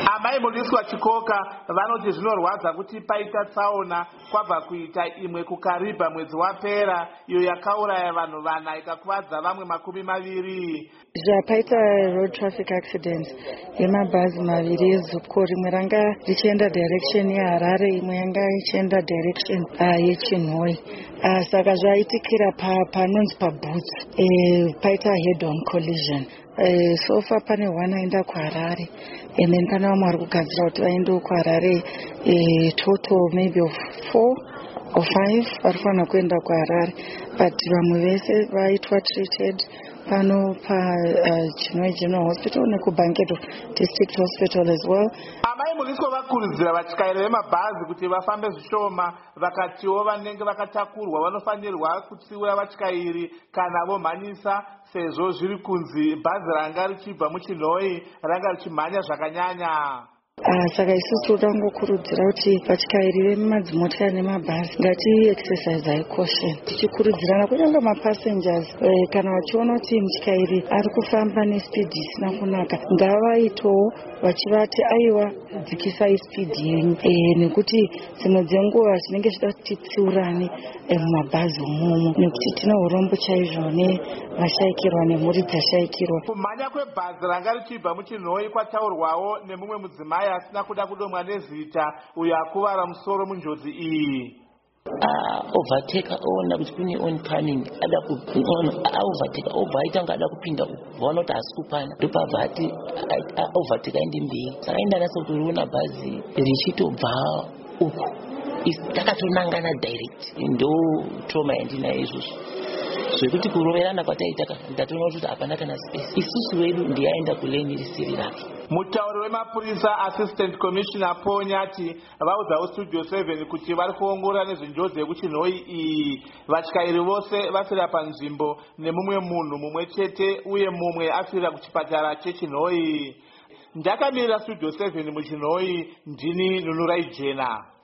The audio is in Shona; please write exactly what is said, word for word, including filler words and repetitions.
Amai Muriswa Chikoka vanoti zvinorwadza kuti paita tsaona kwabva kuita imwe kuKariba mwedzi wapera iyo yakauraya vanhu vana ikakuvadza vamwe makumi maviri. Zvapaita road traffic accident yemabhazi maviri eZupco, rimwe ranga richienda direction yeHarare, imwe yanga ichienda direction uh, yeChinhoyi. Uh, saka zvaitikira pa panonzi paBoots e, paita head on collision. Uh, so far pane one aenda kuHarare and then pane vamwe vari kugadzira kuti vaende kuHarare, uh, total maybe of four or five vari kufanira kuenda kuHarare, but vamwe vese vaitwa treated pano pa uh, Chinhoyi General Hospital nekuBangedo District Hospital as well. Amai Muriswa vakurudzira vatyairi vemabhazi kuti vafambe zvishoma, vakatiwo vanenge vakatakurwa vanofanirwa kutsiura vatyairi kana vomhanyisa, sezvo zviri kunzi bhazi ranga richibva muChinhoyi ranga richimhanya zvakanyanya. Uh, saka isusu toda kungokurudzira kuti vatyairi vemadzimotokari nemabhazi ngati exercise caution, tichikurudzirana kunyange mapassengers eh, kana vachiona kuti mutyairi ari kufamba nespeed isina kunaka ngavaitowo vachivati aiwa dzikisai speed yenyu, eh, nekuti dzimwe dzenguva zvinenge zvida kuti titsiurane eh, mumabhazi umomo nekuti tine urombo chaizvo nevashaikirwa nemhuri dzashaikirwa. Kumhanya kwebhazi ranga richibva muChinhoyi kwataurwawo nemumwe mudzimai asina kuda kudomwa nezita uyo akuvara musoro munjodzi iyi. Ah, overtake ona kuti kune oncoming ada kuona overtake obva aita kunge ada kupinda vaona kuti hasi kupana ndopabva ati overtake aende mberi. Saka inda nasa kuti uriona bhazi richitobva uku takatonangana direct, ndo trauma yandinayo izvozvo zvekuti kuroverana kwataita ndatoona kuti hapana kana space. Isusu wedu ndiyaenda kuleni risiri rake. Mutauri wemapurisa Assistant Commissioner Paul Nyati vaudzawo Studio seven kuti vari kuongorora nezvenjodzi yekuChinhoyi iyi, vatyairi vose vasira panzvimbo nemumwe munhu mumwe chete uye mumwe afira kuchipatara cheChinhoyi. Ndakamirira Studio seven muChinhoyi, ndini Nunurai Jena.